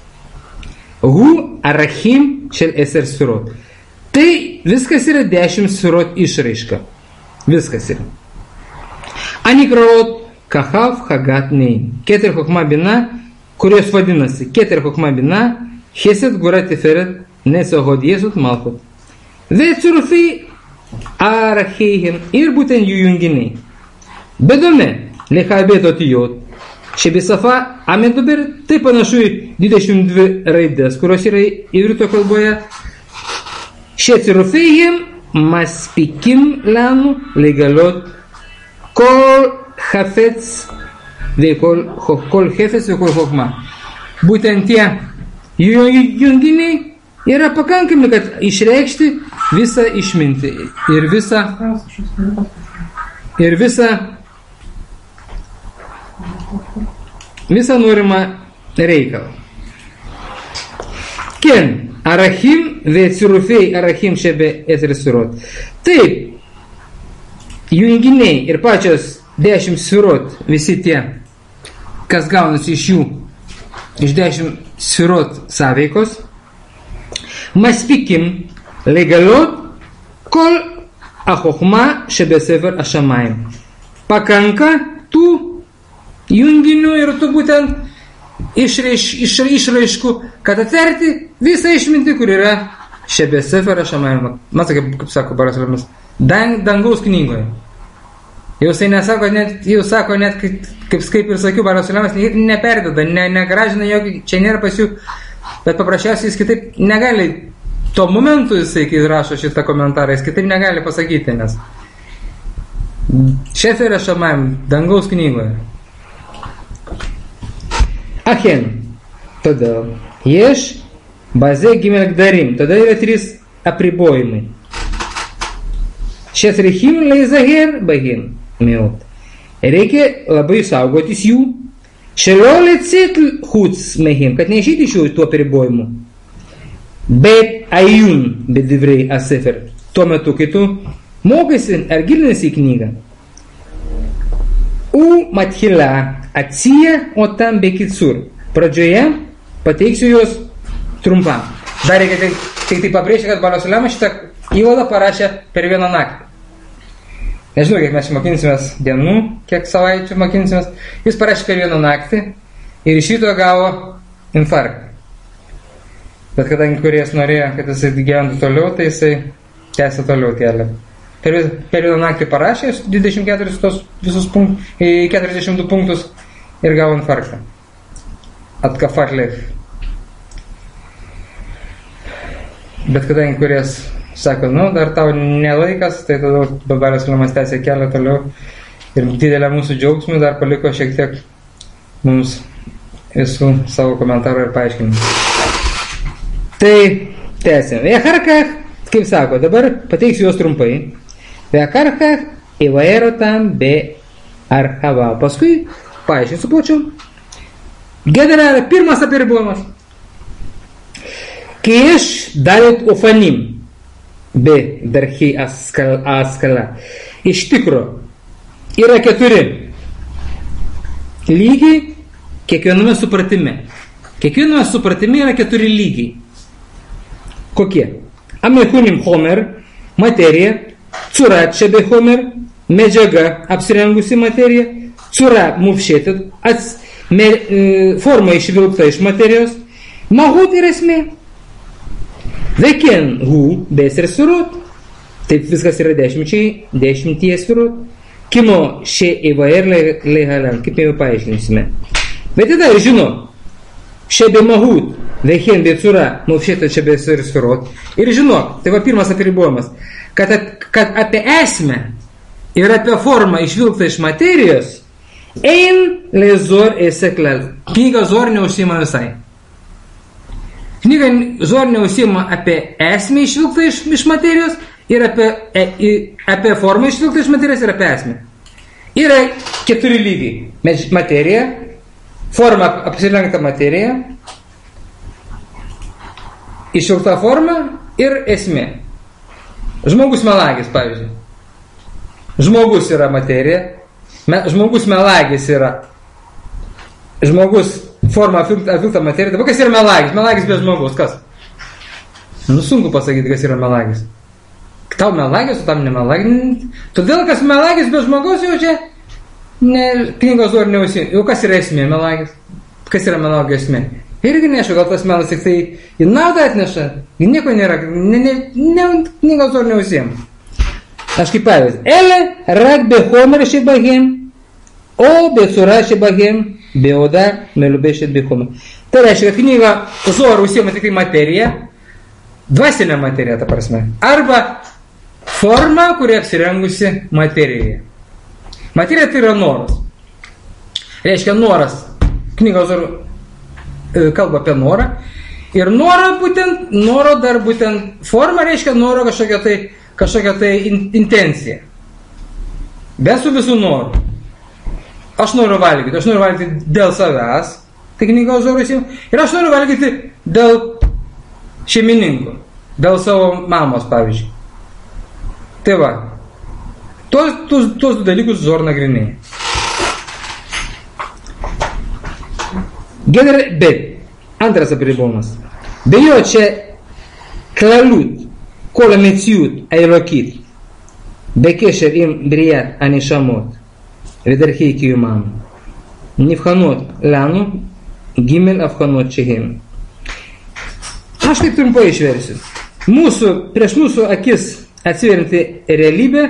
hu arachim šel eser sfirot. Tai viskas yra dešimt sfirot išraiška. Viskas yra. Anikraot kahav hagat nein. Keter chokma bina, kurios vadinasi Keter chokma bina, chesed gura tiferet, nesahod jesut malkot. Vecurufai aracheihem ir būtent jų junginiai. Bedome, lechabet otijot, šebisafa ameduber, tai panašu į dvidešimt dvi raidės, kurios yra ivrito kalboje. Šecirufeihem maspikim lanu legaliot kol hafets veikol kol hefets veikol hokma. Būtent tie jų junginiai yra pakankami, kad išreikšti visą išmintį ir visą ir visą visą norimą reikalą. Ken arachim vecirufei arachim šebe esresirot. Taip, junginiai ir pačios dešimt sfirot, visi tie, kas gaunasi iš jų, iš dešimt sfirot sąveikos, מספיקים לגלות כל החוכמה שבספר השמיים. Pakanka tų junginių ir tų būtent išraiš, iš, išraiškų, kad atverti visą išmintį, kur yra šiame sefer השמיים. Matai, kaip, kaip sako Palio Saliamas, dang, dangaus knygoje. Jau jisai nesako, net, jau sako, net kaip, kaip, kaip ir sakiau, Palio Saliamas neperdeda, ne, negražina jokį, čia nėra pas jų. Bet paprasčiausiai jis kitaip negali tuo momentu jisai, kai rašo šitą komentarą, jis kitaip negali pasakyti, nes Šeferė Šamaim, dangaus knygoje. Achen, todėl, Ješ, Bazė, Gimel, Gdarim, tada yra trys apribojimai. Šefrechim, Leizaher, Bagin, Meot. Reikia labai saugotis jų, Šeliolė Citl, Huts, Mehim, kad neišėti iš jų tų apribojimų. Bet Ajun, bet divrei Asefer, tuo metu, kai tu mokėsi ar gilinasi į knygą. U matchila atsija, o tam be kitsur. Pradžioje pateiksiu juos trumpam. Dar reikia tik, tik tai pabrėžti, kad Balio Sulemas šitą įvadą parašė per vieną naktį. Nežinau, kiek mes čia mokinsimės dienų, kiek savaičių mokinsimės. Jis parašė per vieną naktį ir iš ryto gavo infarktą. Bet kadangi kurijas norėjo, kad jisai gyventų toliau, tai jisai tęsė toliau kelią. Per, per vieną naktį parašė dvidešimt keturis tos visus punkt, keturiasdešimt du punktus ir gavo infarktą. Atkafatlech. Bet kadangi kurijas sako, nu, dar tau nelaikas, tai tada Balio Sulemas tęsė kelią toliau ir didelę mūsų džiaugsmų dar paliko šiek tiek mums visų savo komentarų ir paaiškinimų. Tai tęsėm. Veharkach, kaip sako, dabar pateiksiu juos trumpai. Veharkach įvairo tam be archava. Paskui paaiškinsiu plačiau. Generalė, pirmas apiribojimas. Kai iš dalit ufanim be darchi askala. Iš tikro yra keturi lygiai kiekviename supratime. Kiekviename supratime yra keturi lygiai. Kokie? Amechunim homer, materija, cura čebe homer, medžiaga apsirengusi materija, cura mufšėtit, ats, me, e, forma išvilkta iš materijos, mahut ir esmė. Veken hu, bes ir surut. Taip viskas yra dešimčiai, dešimties surut. Kimo še įvair lehalan, kaip jau paaiškinsime. Bet tada žino, še be mahut, veken be cura, mufšėta čia bes ir surut. Ir žinok, tai va pirmas apiribojimas, kad, kad apie esmę ir apie formą išvilktą iš materijos, ein lezor eseklel. Knyga Zor neužsima visai. Knyga Zor neužsima apie esmę išvilktą iš, iš materijos ir apie, e, apie formą išvilktą iš materijos ir apie esmę. Yra keturi lygiai. Materija, forma apsilenkta materija, išvilkta forma ir esmė. Žmogus melagis, pavyzdžiui. Žmogus yra materija, me, žmogus melagis yra žmogus forma apvilkta materija. Dabar kas yra melagis? Melagis be žmogus, kas? Nu, sunku pasakyti, kas yra melagis. Tau melagis, o tam nemelagis. Todėl, kas melagis be žmogaus, jau čia ne, knygos Zor neužsima. Jau kas yra esmė melagis? Kas yra melagio esmė? Irgi neša, gal tas melas tik tai į naudą atneša. Nieko nėra. Ne, ne, ne, knygos Zor neužsima. Aš kaip pavyzdį. Ele rak be homer šebahem, o be cura šebahem, be oda melubešet be homer. Tai reiškia, kad knyga Zor užsima tik tai materiją, dvasinę materiją, ta prasme. Arba forma, kuri apsirengusi materiją. Materija tai yra noras. Reiškia noras. Knyga Zor kalba apie norą. Ir noro būtent, noro dar būtent forma reiškia noro kažkokia tai, kažkokia tai in, intencija. Be su visų norų. Aš noriu valgyti. Aš noriu valgyti dėl savęs. Tai knyga Zor užsima. Ir aš noriu valgyti dėl šeimininko. Dėl savo mamos, pavyzdžiui. Tai va. Tuos, tuos, tuos dalykus Zor nagrinėja. Gener, bet antras apiribojimas. Be jo čia klalut, kol המציאות האלוקית בקשר עם בריאת הנשמות ודרכי קיומם נבחנות לנו ג' הבחנות שהן. Aš taip trumpai išversiu. Mūsų, prieš mūsų akis atsiverinti realybę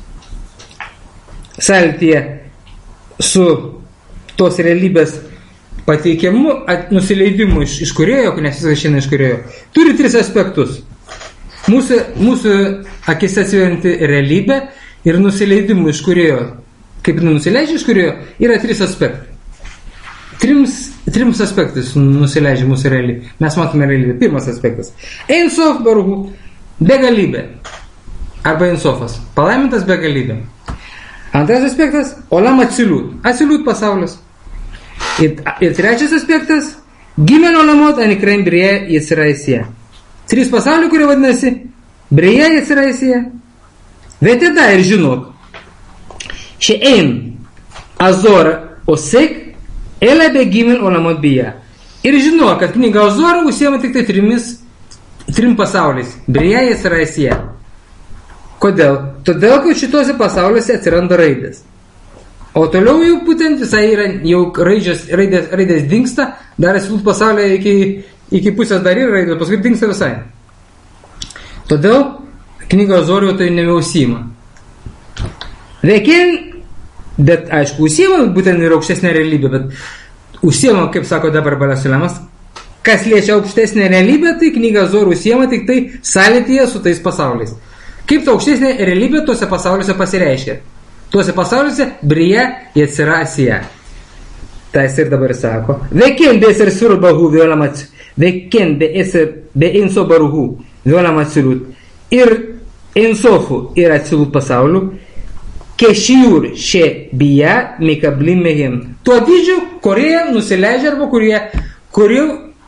sąlytyje su tos realybės pateikiamu nusileidimu iš, iš kūrėjo, nes viskas šiandien iš kūrėjo, turi tris aspektus. Mūsų, mūsų akise atsiverinti realybė ir nusileidimu iš kūrėjo, kaip nusileidžia iš kūrėjo, yra tris aspektai. Trims, trims aspektais nusileidžia mūsų realybė. Mes matome realybę. Pirmas aspektas. Ein Sof Baruhu, begalybė. Arba Ein Sofas. Palaimintas begalybė. Antras aspektas, Olam Atsilut. Atsilut pasaulis. Ir, ir trečias aspektas, Gimen Olamot Anikrein Brija Jitsiraisija. Trys pasaulių, kurie vadinasi Brija Jitsiraisija. Bet tada ir žinok, She'ein Azor Osek Ela be Gimen Olamot Bija. Ir žinok, kad knyga Azor užsiema tik tai trimis, trim pasauliais. Brija Jitsiraisija. Kodėl? Todėl, kad šitose pasauliuose atsiranda raidės. O toliau jau būtent visai yra, jau raidės, raidės, raidės dingsta, dar Asilut pasaulyje iki, iki pusės dar yra raidės, paskui dingsta visai. Todėl knyga Azorijo tai nebeužsiima. Veikin, bet aišku, užsiima, būtent yra aukštesnė realybė, bet užsiima, kaip sako dabar Balasulemas, kas liečia aukštesnė realybė, tai knyga Azorijo užsiima tik tai sąlytyje su tais pasauliais. Kaip ta aukštesnė realybė tuose pasauliuose pasireiškia? Tuose pasauliuose Brija Jitsiraisija. Tai jis ir dabar sako. Veikin be eser sfirot baruhu violam atsilut. Veikin be eser be Ein Sof baruhu violam atsilut. Ir Ein Sofu ir atsilut pasaulių. Kešiur še bija mikablim mehem. Tuo dydžiu, kurie nusileidžia arba kurie, kurie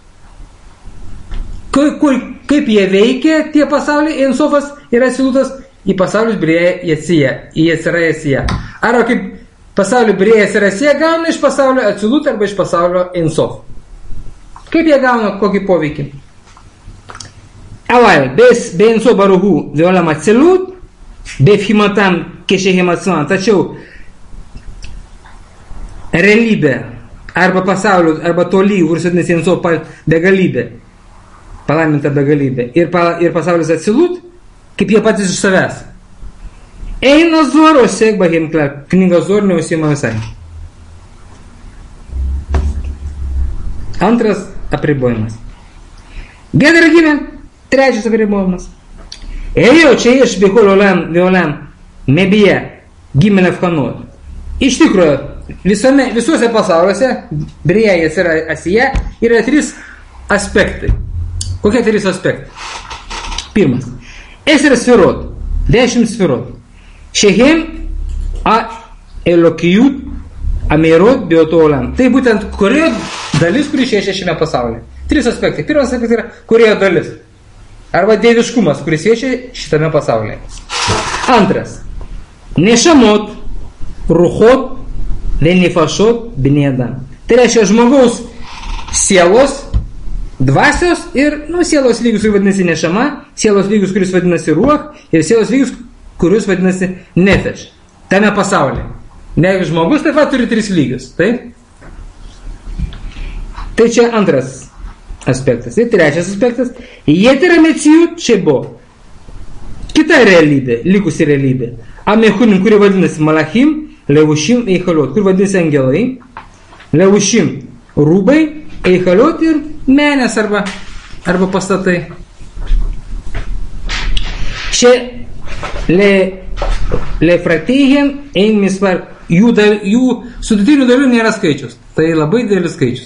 Kaip, kaip jie veikia, tie pasauliai, Ein Sofas ir Asilutas, į pasaulius Brija Jitsiraisija. Arba kaip pasaulio Brija Jitsiraisija gauna iš pasaulio Asilut arba iš pasaulio Ein Sof. Kaip jie gauna kokį poveikį? Aval, bes be Ein Sof baruhu violam Asilut, be fimatam keshehem atsuan. Tačiau realybė arba pasaulio, arba toli, kuris vadinasi Ein Sof begalybė, palaiminta begalybė, ir, pa, ir pasaulis Asilut, kaip jie patys iš savęs. Ein Azor Osek Bahim Klar, knyga Azor neužsiima visai. Antras apribojimas. Gedra gyven, trečias apribojimas. Ejo čia iš Bihol Olam, Violam, Mebija, Gimen Afkanot. Iš tikrųjų, visame, visuose pasauliuose, Brija Jitsiraisija, yra trys aspektai. Kokie trys aspektai? Pirmas. Eser sfirot. Dešimt sfirot. Shehem a elokijut ameirot bioto olam. Tai būtent kurėjo dalis, kuri šviečia šiame pasaulyje. Trys aspektai. Pirmas aspektas yra kurėjo dalis. Arba dieviškumas, kuris šviečia šitame pasaulyje. Antras. Nešamot, ruchot, venifashot, binėdam. Tai reiškia žmogaus sielos, dvasios ir, nu, sielos lygius, kuris vadinasi nešama, sielos lygius, kuris vadinasi ruach, ir sielos lygius, kuris vadinasi nefeš. Tame pasaulyje. Ne žmogus taip pat turi tris lygius, taip? Tai čia antras aspektas. Ir trečias aspektas. Jetera mecijut šebo. Kita realybė, likusi realybė. Amechunim, kuri vadinasi malachim, levušim, eichalot, kur vadinasi angelai, levušim, rūbai, eichalot ir menės arba, arba pastatai. Šia le, le frateihem ein misvar, jų, dal, jų sudėtinių dalių nėra skaičius. Tai labai didelis skaičius.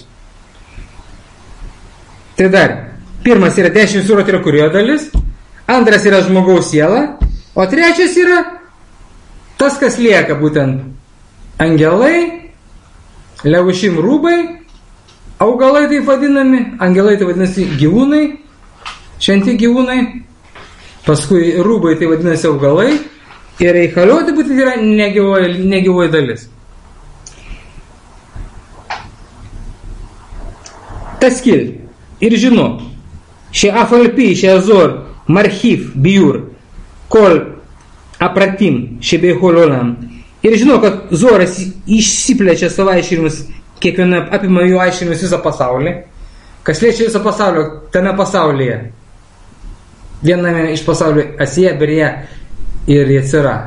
Tai dar, pirmas yra dešimt surot yra kurio dalis, antras yra žmogaus siela, o trečias yra tas, kas lieka, būtent angelai, levušim rūbai, augalai taip vadinami, angelai tai vadinasi gyvūnai, šventi gyvūnai, paskui rūbai tai vadinasi augalai, ir eichalioti būtent yra negyvoji, negyvoji dalis. Taskil, ir žinau, šie afalpi, šie azor, marchif, biur, kol apratim, šie beihol olam. Ir žinau, kad zoras išsiplečia savo aiškinimus, kiekviena apima jų aiškinimus visą pasaulį. Kas liečia visą pasaulį, tame pasaulyje, viename iš pasaulio Asija, Berija ir Jetsira.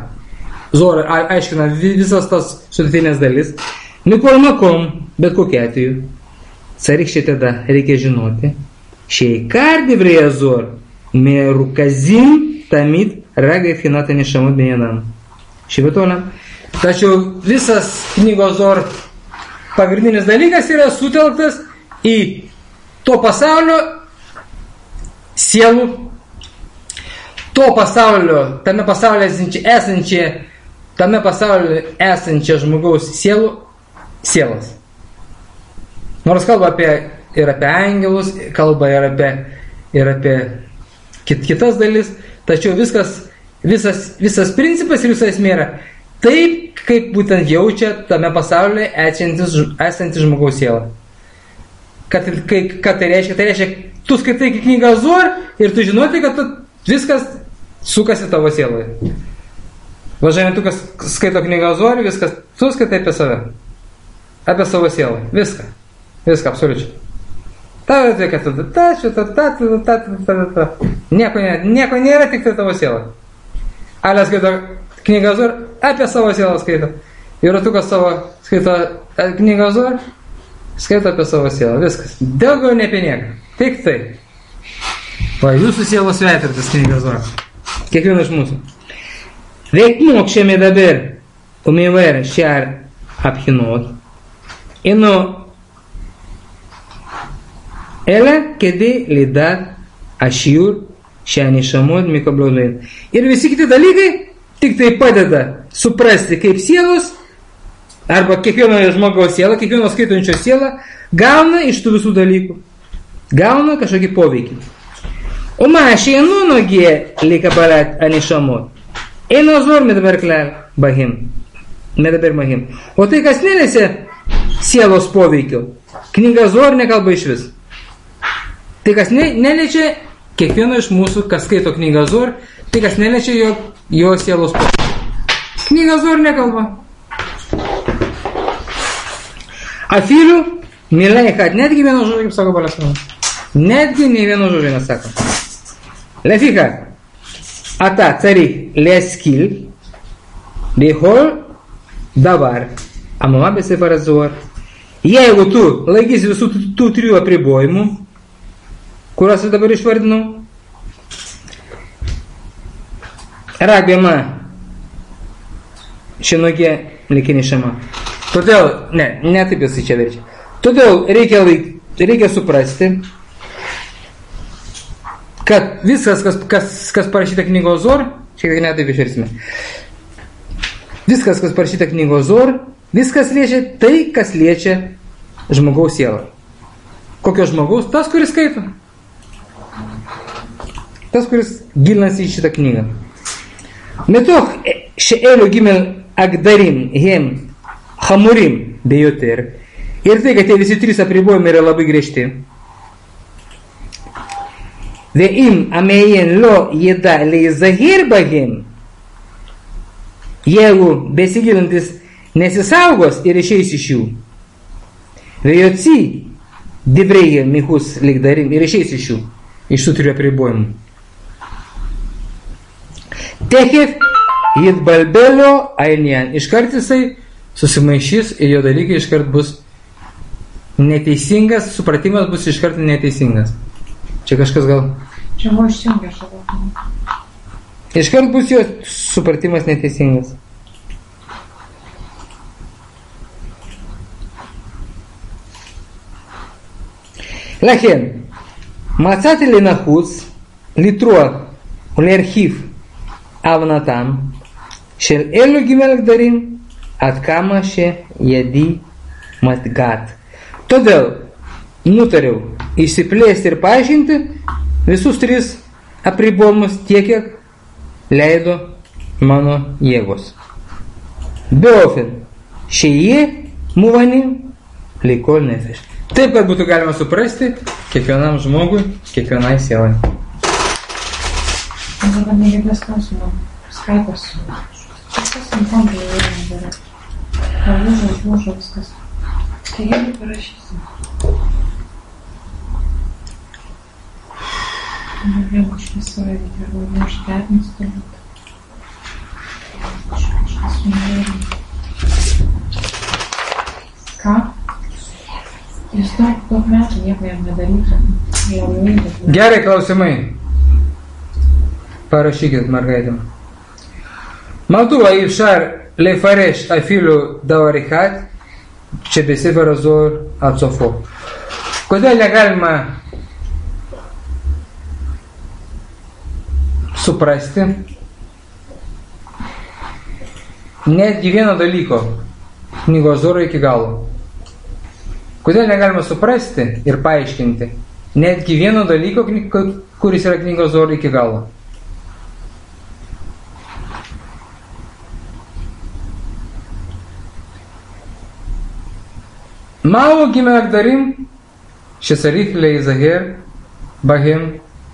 Zora aiškina visas tas sudėtinės dalis. Mikol makom, bet kokia atveju. צריך שתדע, reikia žinoti, שעיקר דברי הזוהר מרוכזים תמיד רק בבחינת הנשמות בני אדם. שבאותו עולם. Tačiau visas knygos Zohar pagrindinis dalykas yra sutelktas į to pasaulio sielų, to pasaulio, tame pasaulyje esančią, tame pasaulyje esančią žmogaus sielų, sielas. Nors kalba apie, ir apie angelus, kalba ir apie, ir apie kit, kitas dalis, tačiau viskas, visas, visas principas ir visa esmė yra taip, kaip būtent jaučia tame pasaulyje esantis, esantis žmogaus siela. Kad, kai, kad tai reiškia? Tai reiškia, tu skaitai knygą Zohar ir tu žinoti, kad tu, viskas sukasi tavo sieloje. Važiavim, tu kas skaito knygą Zohar, viskas, tu skaitai apie save. Apie savo sielą. Viską. Viską, absoliučiai. Ta, ta, ta, ta, ta, ta, ta, ta, ta. Nieko, nieko nėra, tik tai tavo siela. Ale skaito knygą Zohar, apie savo sielą skaito. Ir tu, kas savo skaito knygą Zohar, skaito apie savo sielą. Viskas. Daugiau ne apie nieką. Tik tai. Va, jūsų sielos vetirtas knygą Zohar. Kiekvienas iš mūsų. וכמו כשמדבר ומבאר שאר הבחינות, אינו אלא כדי לדעת השיעור שהנשמות מקבלות בהן. Ir visi kiti dalykai tik tai padeda suprasti, kaip sielos, arba kiekvieno žmogaus siela, kiekvieno skaitančio siela, gauna iš tų visų dalykų. Gauna kažkokį poveikį. ומה שאינו נוגע לקבלת הנשמות, אינו זוהר מדבר כלל בהם. מדבר בהם. O tai, kas neliečia sielos poveikio, knyga Zohar nekalba iš vis. Tai, kas ne, neliečia kiekvieno iš mūsų, kas skaito knygą Zohar, tai, kas neliečia jo, jo sielos poveikio. Knyga Zohar nekalba. אפילו מילה אחת, netgi vieno žodžio, kaip sako Balasunas. Netgi nei vieno žodžio nesako. לפיכך, אתה צריך להשכיל בכל דבר המובא בספר הזוהר. Jeigu tu laikysi visų tų, tų trijų apribojimų, kuriuos aš dabar išvardinau, רק במה שנוגע לכנשמה. Todėl, ne, ne taip jisai čia verčia. Todėl reikia, laik, reikia suprasti, kad viskas, kas, kas, kas parašyta knygos Zohar, šiek tiek ne taip išversime, viskas, kas parašyta knygos Zohar, viskas liečia tai, kas liečia žmogaus sielą. Kokio žmogaus? Tas, kuris skaito. Tas, kuris gilinasi į šitą knygą. מתוך שאלו ג' הגדרים הם חמורים ביותר, ir tai, kad tie visi trys apribojimai yra labai griežti, ואם המעיין לא ידע להיזהר בהם, jeigu besigilintis nesisaugos ir išeis iš jų, ויוציא דבריהם מחוץ לגדרים, ir išeis iš jų, iš tų trijų apribojimų, תכף יתבלבל לו העניין, iškart jisai susimaišys ir jo dalykai iškart bus neteisingas, supratimas bus iškart neteisingas. Čia kažkas gal... Čia buvo išjungia šalia. Iškart bus jo supratimas neteisingas. לכן, מצאתי לנחוץ לטרוח ולהרחיב הבנתם של אלו ג' גדרים עד כמה שידי מתגעת. Todėl nutariau išsiplėsti ir paaiškinti visus tris apribojimus tiek, kiek leido mano jėgos. באופן שיהיה מובנים לכל נפש. Taip, kad būtų galima suprasti kiekvienam žmogui, kiekvienai sielai. Dabar negirdės klausimą. Skaipas. Kas ant yra nebėra. Kalbų, žodžių, viskas. Tai jeigu parašysim. Vėl kažkas suvedyti, arba neužketinis turbūt. Kažkas nuverint. Ką? Jūs daug, daug metų nieko jam nedarytų. Gerai, klausimai. Parašykit, mergaitėm. מדוע אי אפשר לפרש אפילו דבר אחד שבספר הזוהר עד סופו? Kodėl negalima suprasti netgi vieno dalyko knygos Zoharo iki galo? Kodėl negalima suprasti ir paaiškinti netgi vieno dalyko, kuris yra knygos Zoharo iki galo? מהו הגדרים שצריך להיזהר בהם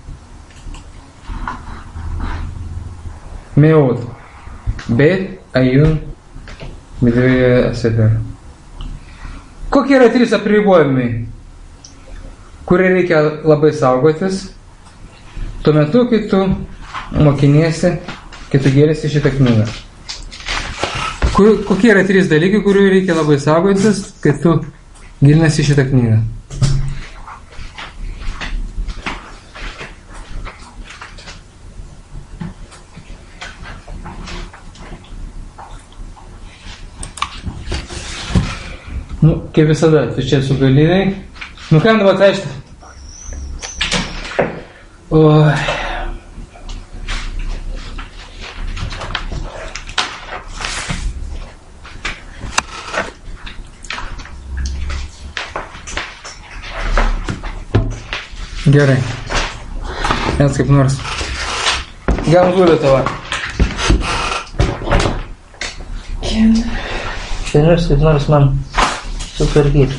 מאוד בעת עיון בדברי הספר? Kokie yra trys apribojimai, kurie reikia labai saugotis tuo metu, kai tu mokiniesi, kai tu gėlėsi šitą knygą? Kokie yra trys dalykai, kurių reikia labai saugotis, kai tu gilinasi šitą knygą? Nu, kaip visada, tu čia su galynai. Nu, kam dabar aišku? Oi. Gerai. Nes kaip nors. Gal gulė tavo. Šiandien kaip nors man sutvarkyti.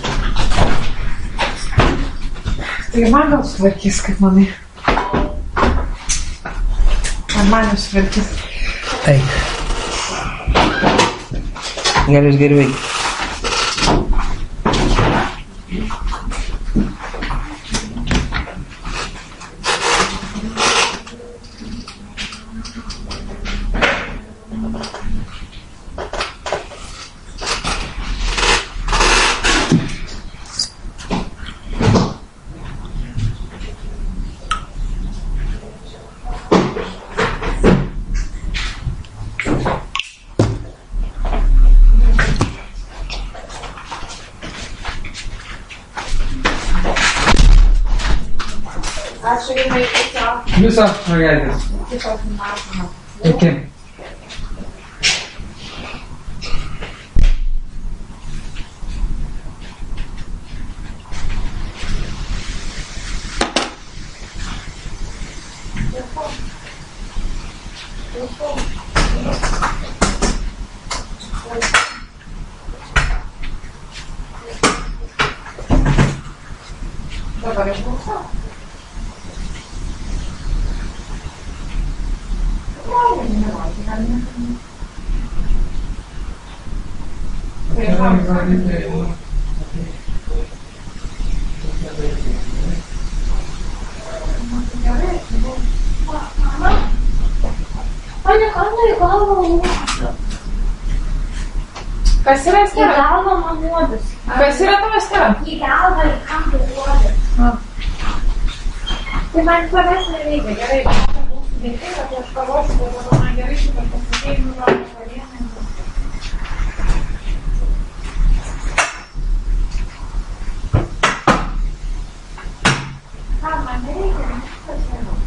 Tai man gal sutvarkys, kaip manai. Ar man jau sutvarkys? Eik. Gal jūs geriau eik. Viso, mergaitės. Iki. Dabar aš balsau. Kas yra Estera? Į galvą man nuodus. Kas yra tavo Estera? Į galvą, į kampą nuodus. Tai man savęs nereikia, gerai. Dėkui, kad aš paruošiu, bet dabar man gerai, kad aš pasakėjau, nurodžiu pavieną. Ką, man nereikia, viskas geriau.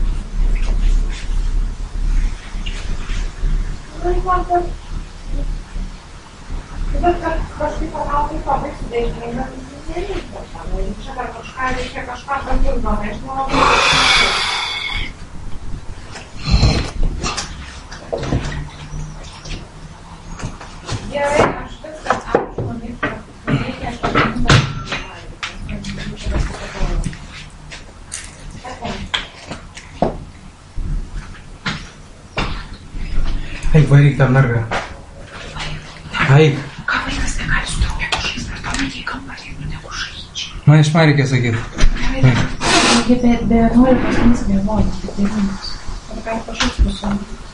Nu, man tas... Bet kažkaip pagalbai pabaigsiu dėkui, bet nereikia. Čia dar kažką reikia, kažką papildomai, aš manau, kad... Gerai, aš viskas aišku, viskas reikia, aš pasirinkau. Eik, varyk tą mergą. Eik. Ką vaikas negali su tau negužais, ar tau nekiai kambarį, nu negužais. Man iš man reikia sakyti. Gerai, bet nori pas mus galvoti, tai tai mums. Ar gali pašaukti su